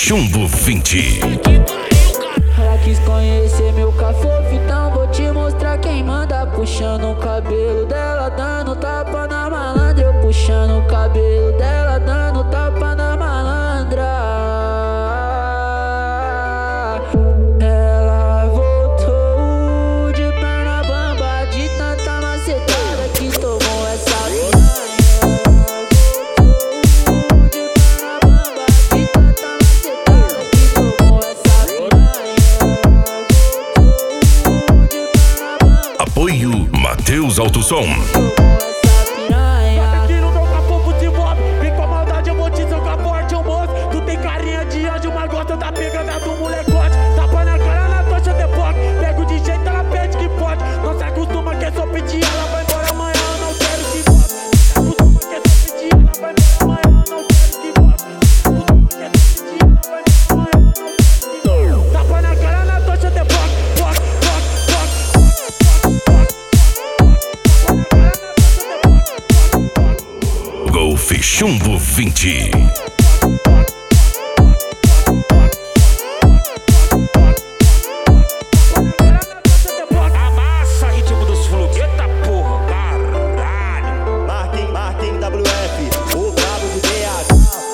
Chumbo 20. Ela quis conhecer meu cafofo, então vou te mostrar quem manda. Puxando o cabelo dela, dando tapa na malandra. Eu puxando o cabelo dela, dando tapa na malandra. Ela voltou de perna bamba, de tanta macetada que tomou essa piranha. Apoio Matheus Alto Som. Aqui no meu cafofo de mob, vem com a maldade, eu vou te jogar forte, ô moço. Tu tem carinha de anjo, mas gosta da pegada do molecote. Tapa na cara na tocha de poc, pego de jeito, ela pede que pode. Não se acostuma que é só pedir, ela vai embora amanhã, eu não quero que volte. Se acostuma que é só pedir, ela vai embora amanhã, eu não quero que volte. Se acostuma que é só pedir, ela vai embora amanhã, eu não quero que volte. Tapa na cara na tocha de poc, poc, poc, poc. Golf Chumbo 20. Amassa, ritmo dos fluxos. Eita porra, caralho. Marquinhos WF, o cabo de BH.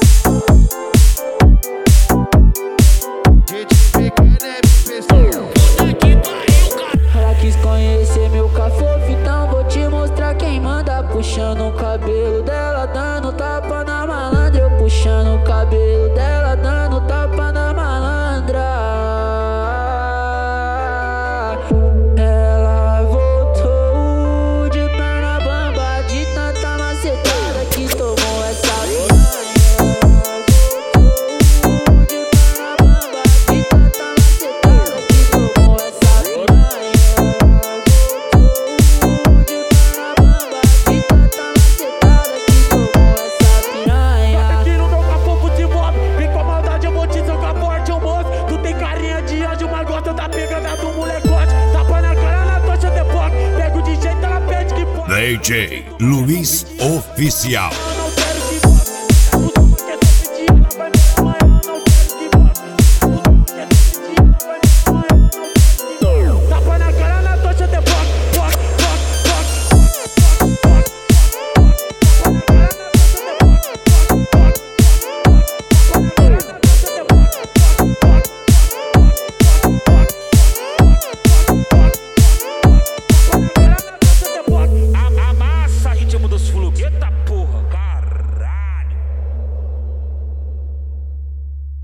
Gente pequena é pessoa. Ela quis conhecer meu cafofo, então vou te mostrar quem manda. Puxando o cabelo dela, dando tapa na malandra. Eu puxando o cabelo dela, dando tapa na malandra. Ela voltou de perna bamba, de tanta macetada que tomou essa piranha. Voltou de perna bamba, de tanta macetada que tomou essa piranha. Aqui no meu cafofo de mob, vem com a maldade, eu vou te jogar forte, ô moço. Tu tem carinha de anjo, mas gosta da pegada do molecote. Tapa na cara na tocha de poc, pego de jeito, ela pede que pode. DJ Luiz Oficial.